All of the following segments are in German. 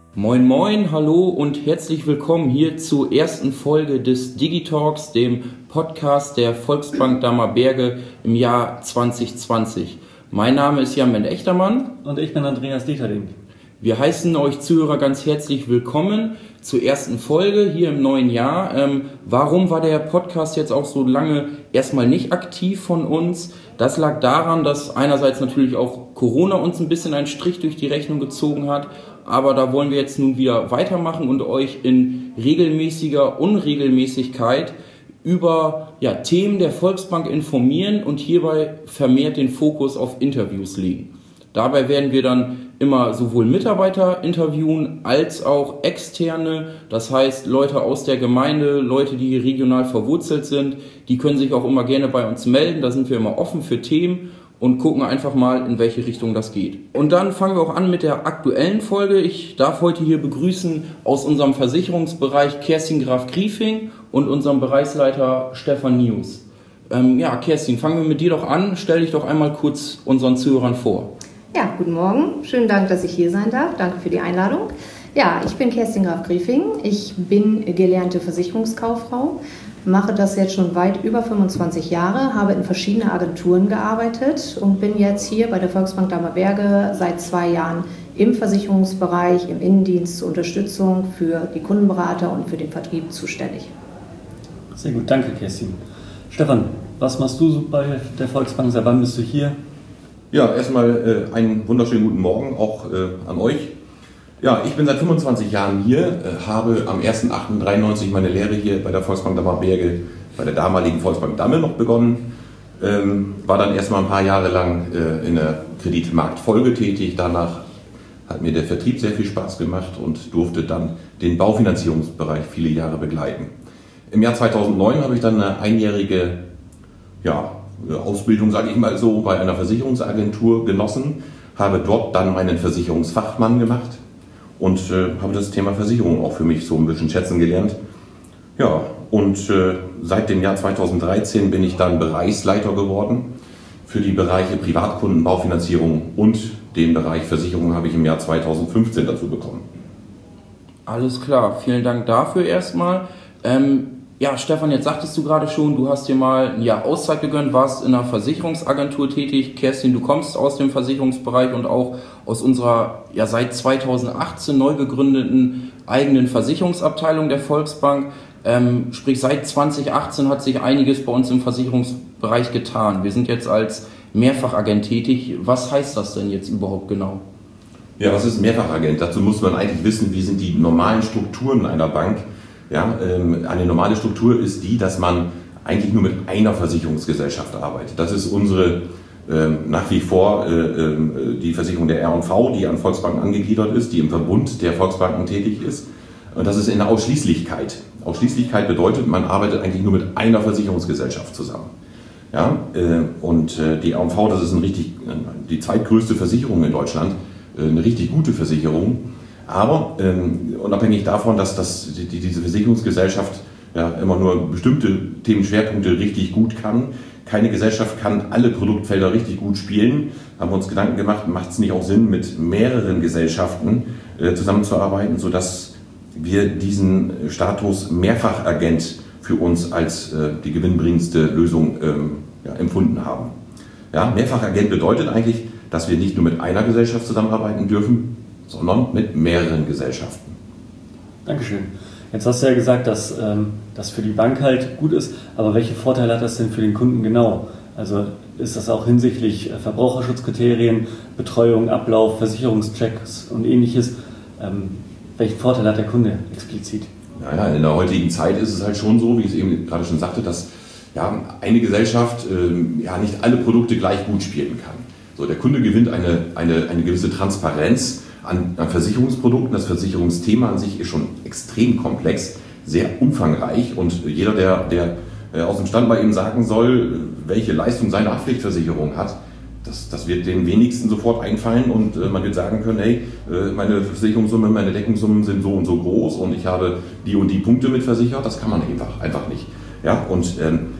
Moin moin, hallo und herzlich willkommen hier zur ersten Folge des Digitalks, dem Podcast der Volksbank Dammerberge im Jahr 2020. Mein Name ist Jan Echtermann. Und ich bin Andreas Dieterling. Wir heißen euch Zuhörer ganz herzlich willkommen zur ersten Folge hier im neuen Jahr. Warum war der Podcast jetzt auch so lange erstmal nicht aktiv von uns? Das lag daran, dass einerseits natürlich auch Corona uns ein bisschen einen Strich durch die Rechnung gezogen hat, aber da wollen wir jetzt nun wieder weitermachen und euch in regelmäßiger Unregelmäßigkeit über Themen der Volksbank informieren und hierbei vermehrt den Fokus auf Interviews legen. Dabei werden wir dann immer sowohl Mitarbeiter interviewen als auch externe, das heißt Leute aus der Gemeinde, Leute, die regional verwurzelt sind, die können sich auch immer gerne bei uns melden, da sind wir immer offen für Themen und gucken einfach mal, in welche Richtung das geht. Und dann fangen wir auch an mit der aktuellen Folge. Ich darf heute hier begrüßen aus unserem Versicherungsbereich Kerstin Graf-Griefing und unserem Bereichsleiter Stefan Nius. Kerstin, fangen wir mit dir doch an. Stell dich doch einmal kurz unseren Zuhörern vor. Ja, guten Morgen. Schönen Dank, dass ich hier sein darf. Danke für die Einladung. Ja, ich bin Kerstin Graf-Griefing. Ich bin gelernte Versicherungskauffrau, mache das jetzt schon weit über 25 Jahre, habe in verschiedenen Agenturen gearbeitet und bin jetzt hier bei der Volksbank Dammerberge seit 2 Jahren im Versicherungsbereich, im Innendienst zur Unterstützung für die Kundenberater und für den Vertrieb zuständig. Sehr gut, danke Kerstin. Stefan, was machst du bei der Volksbank? Seit wann bist du hier? Ja, erstmal einen wunderschönen guten Morgen auch an euch. Ja, ich bin seit 25 Jahren hier, habe am 1.8.93 meine Lehre hier bei der Volksbank Dammerberge, bei der damaligen Volksbank Damme noch begonnen. War dann erstmal ein paar Jahre lang in der Kreditmarktfolge tätig. Danach hat mir der Vertrieb sehr viel Spaß gemacht und durfte dann den Baufinanzierungsbereich viele Jahre begleiten. Im Jahr 2009 habe ich dann eine einjährige Ausbildung, sage ich mal so, bei einer Versicherungsagentur genossen, habe dort dann meinen Versicherungsfachmann gemacht und habe das Thema Versicherung auch für mich so ein bisschen schätzen gelernt. Ja, und seit dem Jahr 2013 bin ich dann Bereichsleiter geworden. Für die Bereiche Privatkunden, Baufinanzierung und den Bereich Versicherung habe ich im Jahr 2015 dazu bekommen. Alles klar, vielen Dank dafür erstmal. Stefan, jetzt sagtest du gerade schon, du hast dir mal ein Jahr Auszeit gegönnt, warst in einer Versicherungsagentur tätig. Kerstin, du kommst aus dem Versicherungsbereich und auch aus unserer seit 2018 neu gegründeten eigenen Versicherungsabteilung der Volksbank. Sprich, seit 2018 hat sich einiges bei uns im Versicherungsbereich getan. Wir sind jetzt als Mehrfachagent tätig. Was heißt das denn jetzt überhaupt genau? Ja, was ist Mehrfachagent? Dazu muss man eigentlich wissen, wie sind die normalen Strukturen einer Bank. Ja, eine normale Struktur ist die, dass man eigentlich nur mit einer Versicherungsgesellschaft arbeitet. Das ist unsere nach wie vor die Versicherung der R&V, die an Volksbanken angegliedert ist, die im Verbund der Volksbanken tätig ist. Und das ist in der Ausschließlichkeit. Ausschließlichkeit bedeutet, man arbeitet eigentlich nur mit einer Versicherungsgesellschaft zusammen. Ja, die R&V, das ist die zweitgrößte Versicherung in Deutschland, eine richtig gute Versicherung. Aber unabhängig davon, dass diese Versicherungsgesellschaft immer nur bestimmte Themenschwerpunkte richtig gut kann, keine Gesellschaft kann alle Produktfelder richtig gut spielen, haben wir uns Gedanken gemacht, macht es nicht auch Sinn, mit mehreren Gesellschaften zusammenzuarbeiten, sodass wir diesen Status Mehrfachagent für uns als die gewinnbringendste Lösung empfunden haben. Ja, Mehrfachagent bedeutet eigentlich, dass wir nicht nur mit einer Gesellschaft zusammenarbeiten dürfen, sondern mit mehreren Gesellschaften. Dankeschön. Jetzt hast du ja gesagt, dass das für die Bank halt gut ist, aber welche Vorteile hat das denn für den Kunden genau? Also ist das auch hinsichtlich Verbraucherschutzkriterien, Betreuung, Ablauf, Versicherungschecks und ähnliches? Welchen Vorteil hat der Kunde explizit? Ja, in der heutigen Zeit ist es halt schon so, wie ich es eben gerade schon sagte, dass eine Gesellschaft nicht alle Produkte gleich gut spielen kann. So, der Kunde gewinnt eine gewisse Transparenz an Versicherungsprodukten. Das Versicherungsthema an sich ist schon extrem komplex, sehr umfangreich und jeder, der aus dem Stand bei ihm sagen soll, welche Leistung seine Haftpflichtversicherung hat, das wird den wenigsten sofort einfallen und man wird sagen können, hey, meine Versicherungssumme, meine Deckungssummen sind so und so groß und ich habe die und die Punkte mit versichert. Das kann man einfach nicht. Ja, und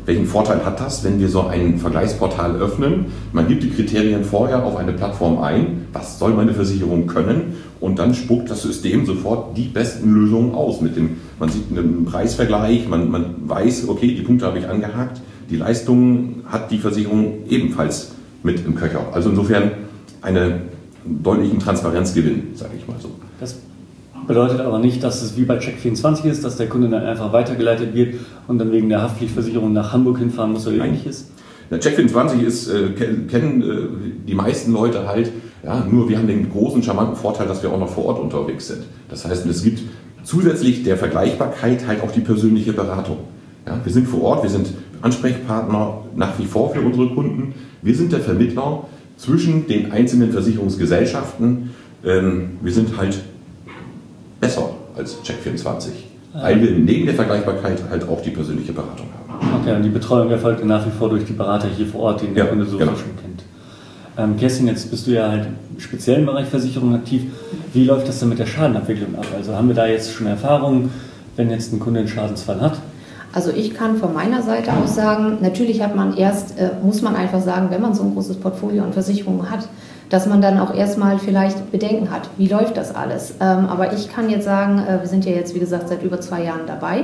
welchen Vorteil hat das, wenn wir so ein Vergleichsportal öffnen? Man gibt die Kriterien vorher auf eine Plattform ein, was soll meine Versicherung können, und dann spuckt das System sofort die besten Lösungen aus. Man sieht einen Preisvergleich, man weiß, okay, die Punkte habe ich angehakt, die Leistungen hat die Versicherung ebenfalls mit im Köcher. Also insofern einen deutlichen Transparenzgewinn, sage ich mal so. Das bedeutet aber nicht, dass es wie bei Check24 ist, dass der Kunde dann einfach weitergeleitet wird und dann wegen der Haftpflichtversicherung nach Hamburg hinfahren muss oder ähnliches? Check24 ist, kennen die meisten Leute halt, ja, nur wir haben den großen, charmanten Vorteil, dass wir auch noch vor Ort unterwegs sind. Das heißt, es gibt zusätzlich der Vergleichbarkeit halt auch die persönliche Beratung. Ja, wir sind vor Ort, wir sind Ansprechpartner nach wie vor für unsere Kunden. Wir sind der Vermittler zwischen den einzelnen Versicherungsgesellschaften. Wir sind halt besser als Check24, weil wir neben der Vergleichbarkeit halt auch die persönliche Beratung haben. Okay, und die Betreuung erfolgt nach wie vor durch die Berater hier vor Ort, den der Kunde sowieso schon kennt. Kerstin, jetzt bist du ja halt speziell im Bereich Versicherung aktiv. Wie läuft das denn mit der Schadenabwicklung ab? Also haben wir da jetzt schon Erfahrungen, wenn jetzt ein Kunde einen Schadensfall hat? Also ich kann von meiner Seite aus sagen, natürlich muss man einfach sagen, wenn man so ein großes Portfolio an Versicherungen hat, dass man dann auch erstmal vielleicht Bedenken hat. Wie läuft das alles? Aber ich kann jetzt sagen, wir sind ja jetzt, wie gesagt, seit über 2 Jahren dabei.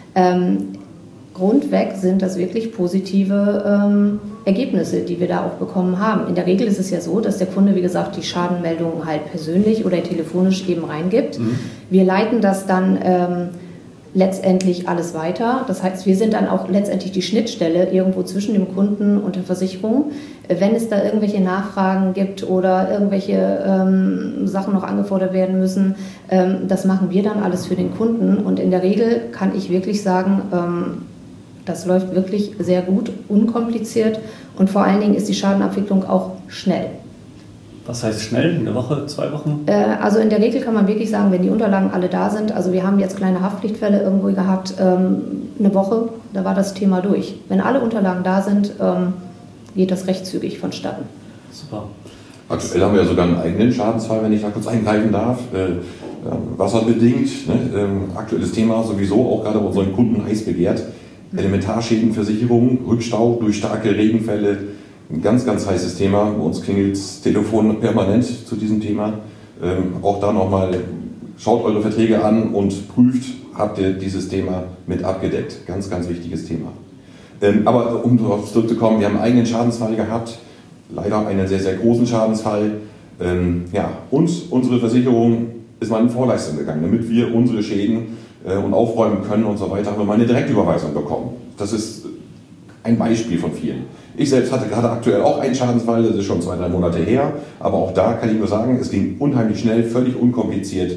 Grundweg sind das wirklich positive Ergebnisse, die wir da auch bekommen haben. In der Regel ist es ja so, dass der Kunde, wie gesagt, die Schadenmeldungen halt persönlich oder telefonisch eben reingibt. Wir leiten das dann letztendlich alles weiter. Das heißt, wir sind dann auch letztendlich die Schnittstelle irgendwo zwischen dem Kunden und der Versicherung. Wenn es da irgendwelche Nachfragen gibt oder irgendwelche Sachen noch angefordert werden müssen, das machen wir dann alles für den Kunden. Und in der Regel kann ich wirklich sagen, das läuft wirklich sehr gut, unkompliziert, und vor allen Dingen ist die Schadenabwicklung auch schnell. Was heißt schnell? Eine Woche, 2 Wochen? Also in der Regel kann man wirklich sagen, wenn die Unterlagen alle da sind, also wir haben jetzt kleine Haftpflichtfälle irgendwo gehabt, eine Woche, da war das Thema durch. Wenn alle Unterlagen da sind, geht das recht zügig vonstatten. Super. Aktuell haben wir ja sogar einen eigenen Schadensfall, wenn ich da kurz eingreifen darf. Wasserbedingt, ne? Aktuelles Thema sowieso, auch gerade bei unseren Kunden heiß begehrt. Elementarschädenversicherung, Rückstau durch starke Regenfälle, ein ganz, ganz heißes Thema. Bei uns klingelt das Telefon permanent zu diesem Thema. Auch da nochmal, schaut eure Verträge an und prüft, habt ihr dieses Thema mit abgedeckt. Ganz, ganz wichtiges Thema. Aber um darauf zurückzukommen, wir haben einen eigenen Schadensfall gehabt, leider einen sehr, sehr großen Schadensfall. Und unsere Versicherung ist mal in Vorleistung gegangen, damit wir unsere Schäden und aufräumen können und so weiter, haben wir mal eine Direktüberweisung bekommen. Das ist ein Beispiel von vielen. Ich selbst hatte gerade aktuell auch einen Schadensfall, das ist schon 2-3 Monate her, aber auch da kann ich nur sagen, es ging unheimlich schnell, völlig unkompliziert,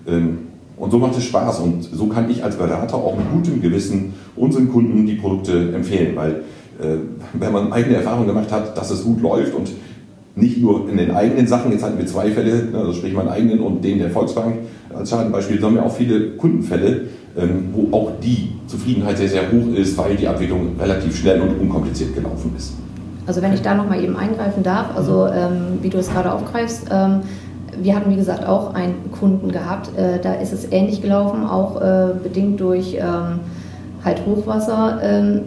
und so macht es Spaß, und so kann ich als Berater auch mit gutem Gewissen unseren Kunden die Produkte empfehlen, weil wenn man eigene Erfahrungen gemacht hat, dass es gut läuft und nicht nur in den eigenen Sachen, jetzt hatten wir 2 Fälle, also sprich meinen eigenen und den der Volksbank als Schadenbeispiel, sondern auch viele Kundenfälle, wo auch die Zufriedenheit sehr, sehr hoch ist, weil die Abwicklung relativ schnell und unkompliziert gelaufen ist. Also wenn ich da nochmal eben eingreifen darf, also wie du es gerade aufgreifst, wir hatten wie gesagt auch einen Kunden gehabt, da ist es ähnlich gelaufen, auch bedingt durch halt Hochwasser.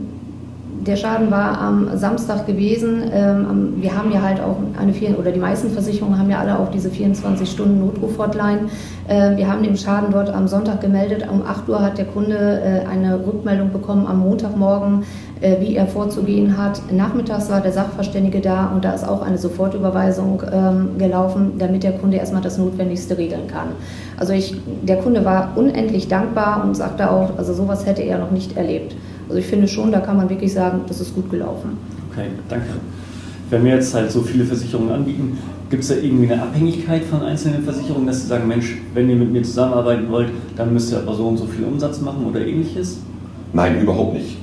Der Schaden war am Samstag gewesen. Wir haben ja halt auch die meisten Versicherungen haben ja alle auch diese 24-Stunden-Notruf-Hotline. Wir haben den Schaden dort am Sonntag gemeldet. Um 8 Uhr hat der Kunde eine Rückmeldung bekommen am Montagmorgen, wie er vorzugehen hat. Nachmittags war der Sachverständige da und da ist auch eine Sofortüberweisung gelaufen, damit der Kunde erstmal das Notwendigste regeln kann. Also der Kunde war unendlich dankbar und sagte auch, also sowas hätte er noch nicht erlebt. Also ich finde schon, da kann man wirklich sagen, das ist gut gelaufen. Okay, danke. Wenn wir jetzt halt so viele Versicherungen anbieten, gibt es da irgendwie eine Abhängigkeit von einzelnen Versicherungen, dass Sie sagen, Mensch, wenn ihr mit mir zusammenarbeiten wollt, dann müsst ihr aber so und so viel Umsatz machen oder ähnliches? Nein, überhaupt nicht.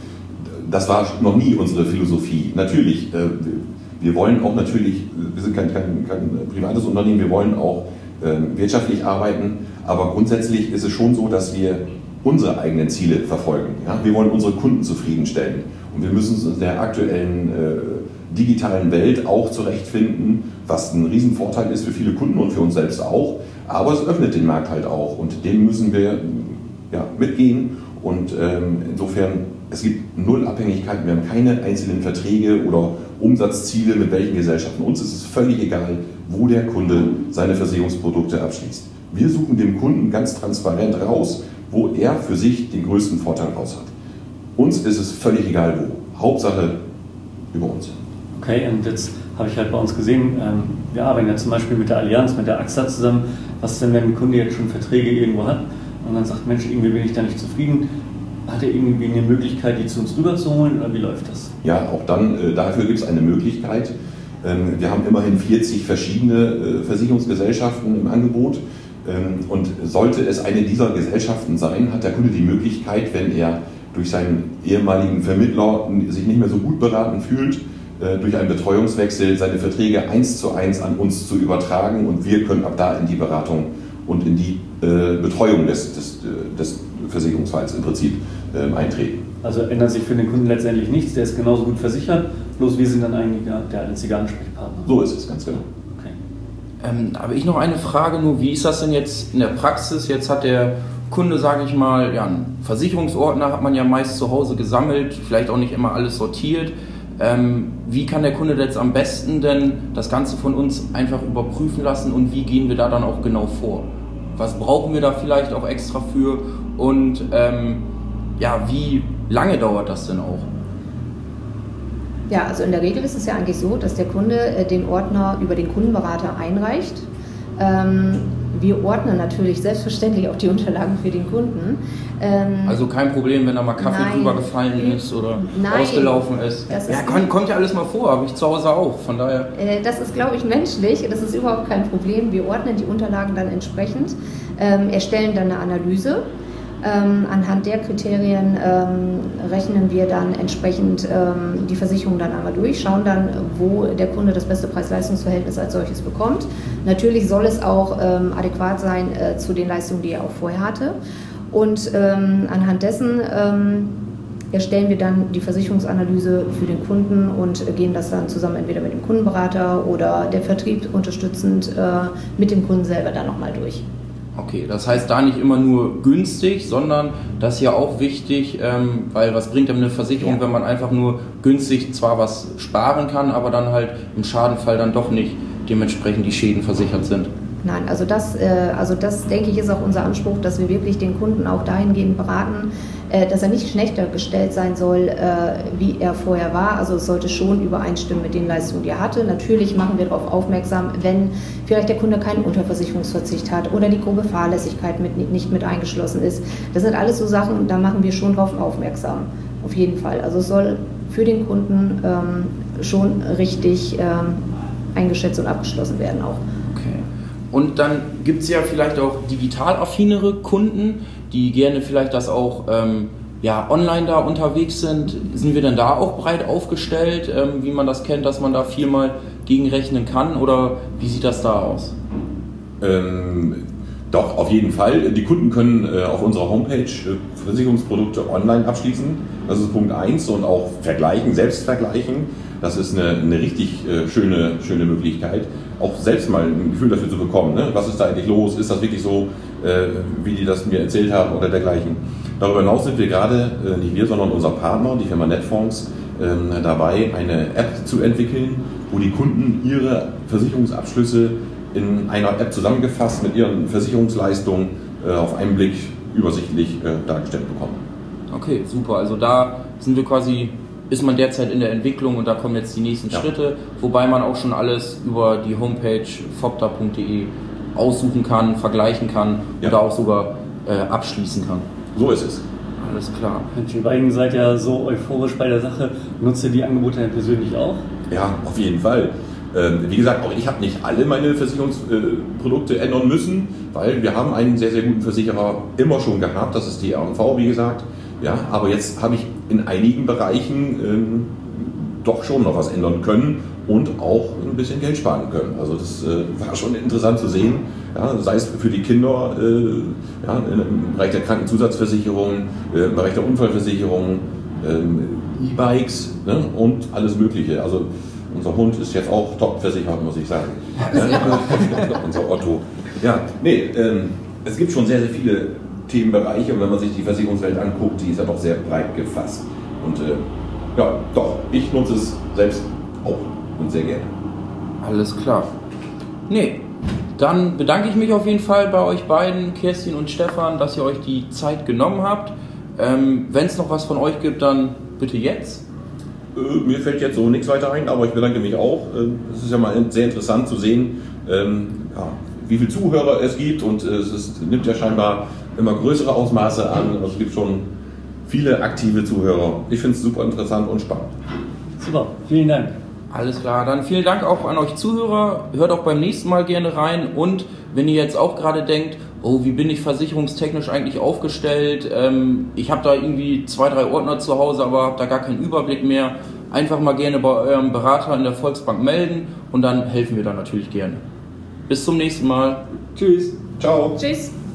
Das war noch nie unsere Philosophie. Natürlich, wir wollen auch natürlich, wir sind kein privates Unternehmen, wir wollen auch wirtschaftlich arbeiten, aber grundsätzlich ist es schon so, dass wir unsere eigenen Ziele verfolgen. Ja? Wir wollen unsere Kunden zufriedenstellen und wir müssen uns in der aktuellen digitalen Welt auch zurechtfinden, was ein Riesenvorteil ist für viele Kunden und für uns selbst auch, aber es öffnet den Markt halt auch und dem müssen wir mitgehen und insofern es gibt null Abhängigkeiten, wir haben keine einzelnen Verträge oder Umsatzziele mit welchen Gesellschaften. Uns ist es völlig egal, wo der Kunde seine Versicherungsprodukte abschließt. Wir suchen dem Kunden ganz transparent raus, wo er für sich den größten Vorteil raus hat. Uns ist es völlig egal wo. Hauptsache über uns. Okay, und jetzt habe ich halt bei uns gesehen, wir arbeiten ja zum Beispiel mit der Allianz, mit der AXA zusammen. Was ist denn, wenn ein Kunde jetzt schon Verträge irgendwo hat und dann sagt, Mensch, irgendwie bin ich da nicht zufrieden? Hat er irgendwie eine Möglichkeit, die zu uns rüberzuholen oder wie läuft das? Ja, auch dann, dafür gibt es eine Möglichkeit. Wir haben immerhin 40 verschiedene Versicherungsgesellschaften im Angebot. Und sollte es eine dieser Gesellschaften sein, hat der Kunde die Möglichkeit, wenn er durch seinen ehemaligen Vermittler sich nicht mehr so gut beraten fühlt, durch einen Betreuungswechsel seine Verträge 1:1 an uns zu übertragen und wir können ab da in die Beratung und in die Betreuung des Versicherungsfalls im Prinzip eintreten. Also ändert sich für den Kunden letztendlich nichts, der ist genauso gut versichert, bloß wir sind dann eigentlich der einzige Ansprechpartner. So ist es, ganz genau. Habe ich noch eine Frage, nur wie ist das denn jetzt in der Praxis? Jetzt hat der Kunde, sage ich mal, ja, einen Versicherungsordner hat man ja meist zu Hause gesammelt, vielleicht auch nicht immer alles sortiert. Wie kann der Kunde jetzt am besten denn das Ganze von uns einfach überprüfen lassen und wie gehen wir da dann auch genau vor? Was brauchen wir da vielleicht auch extra für und ja, wie lange dauert das denn auch? Ja, also in der Regel ist es ja eigentlich so, dass der Kunde den Ordner über den Kundenberater einreicht. Wir ordnen natürlich selbstverständlich auch die Unterlagen für den Kunden. Also kein Problem, wenn da mal Kaffee drüber gefallen ist oder ausgelaufen ist. Ja, kommt ja alles mal vor, habe ich zu Hause auch, von daher. Das ist, glaube ich, menschlich, das ist überhaupt kein Problem. Wir ordnen die Unterlagen dann entsprechend, erstellen dann eine Analyse. Anhand der Kriterien rechnen wir dann entsprechend die Versicherung dann einmal durch, schauen dann, wo der Kunde das beste Preis-Leistungs-Verhältnis als solches bekommt. Natürlich soll es auch adäquat sein zu den Leistungen, die er auch vorher hatte. Und anhand dessen erstellen wir dann die Versicherungsanalyse für den Kunden und gehen das dann zusammen entweder mit dem Kundenberater oder der Vertrieb unterstützend mit dem Kunden selber dann nochmal durch. Okay, das heißt da nicht immer nur günstig, sondern das ist ja auch wichtig, weil was bringt einem eine Versicherung, wenn man einfach nur günstig zwar was sparen kann, aber dann halt im Schadenfall dann doch nicht dementsprechend die Schäden versichert sind. Nein, also das denke ich ist auch unser Anspruch, dass wir wirklich den Kunden auch dahingehend beraten, dass er nicht schlechter gestellt sein soll, wie er vorher war. Also es sollte schon übereinstimmen mit den Leistungen, die er hatte. Natürlich machen wir darauf aufmerksam, wenn vielleicht der Kunde keinen Unterversicherungsverzicht hat oder die grobe Fahrlässigkeit nicht mit eingeschlossen ist. Das sind alles so Sachen, da machen wir schon darauf aufmerksam. Auf jeden Fall. Also es soll für den Kunden schon richtig eingeschätzt und abgeschlossen werden auch. Okay. Und dann gibt es ja vielleicht auch digital affinere Kunden, die gerne vielleicht das auch online da unterwegs sind. Sind wir denn da auch breit aufgestellt, wie man das kennt, dass man da viel mal gegenrechnen kann oder wie sieht das da aus? Doch, auf jeden Fall. Die Kunden können auf unserer Homepage Versicherungsprodukte online abschließen. Das ist Punkt 1 und auch vergleichen, selbst vergleichen. Das ist eine richtig schöne Möglichkeit, auch selbst mal ein Gefühl dafür zu bekommen. Ne? Was ist da eigentlich los? Ist das wirklich so, wie die das mir erzählt haben oder dergleichen? Darüber hinaus sind wir gerade, nicht wir, sondern unser Partner, die Firma Netfonds, dabei, eine App zu entwickeln, wo die Kunden ihre Versicherungsabschlüsse in einer App zusammengefasst mit ihren Versicherungsleistungen auf einen Blick übersichtlich dargestellt bekommen. Okay, super. Also da ist man derzeit in der Entwicklung und da kommen jetzt die nächsten Schritte, wobei man auch schon alles über die Homepage fopta.de aussuchen kann, vergleichen kann oder auch sogar abschließen kann. So ist es. Alles klar. Mensch, ihr beiden seid ja so euphorisch bei der Sache. Nutzt ihr die Angebote denn persönlich auch? Ja, auf jeden Fall. Wie gesagt, auch ich habe nicht alle meine Versicherungsprodukte ändern müssen, weil wir haben einen sehr, sehr guten Versicherer immer schon gehabt, das ist die R&V, wie gesagt. Ja, aber jetzt habe ich in einigen Bereichen doch schon noch was ändern können und auch ein bisschen Geld sparen können. Also das war schon interessant zu sehen, ja, sei es für die Kinder im Bereich der Krankenzusatzversicherung, im Bereich der Unfallversicherung, E-Bikes, ne, und alles Mögliche. Also unser Hund ist jetzt auch top versichert, muss ich sagen. Unser Otto. Ja, es gibt schon sehr, sehr viele Themenbereiche und wenn man sich die Versicherungswelt anguckt, die ist ja doch sehr breit gefasst. Und ja, doch, ich nutze es selbst auch und sehr gerne. Alles klar. Nee, dann bedanke ich mich auf jeden Fall bei euch beiden, Kerstin und Stefan, dass ihr euch die Zeit genommen habt. Wenn es noch was von euch gibt, dann bitte jetzt. Mir fällt jetzt so nichts weiter ein, aber ich bedanke mich auch. Es ist ja mal sehr interessant zu sehen, wie viele Zuhörer es gibt, und es nimmt ja scheinbar immer größere Ausmaße an. Also es gibt schon viele aktive Zuhörer. Ich finde es super interessant und spannend. Super, vielen Dank. Alles klar, dann vielen Dank auch an euch Zuhörer. Hört auch beim nächsten Mal gerne rein. Und wenn ihr jetzt auch gerade denkt, oh, wie bin ich versicherungstechnisch eigentlich aufgestellt? Ich habe da irgendwie 2, 3 Ordner zu Hause, aber habe da gar keinen Überblick mehr. Einfach mal gerne bei eurem Berater in der Volksbank melden und dann helfen wir da natürlich gerne. Bis zum nächsten Mal. Tschüss. Ciao. Tschüss.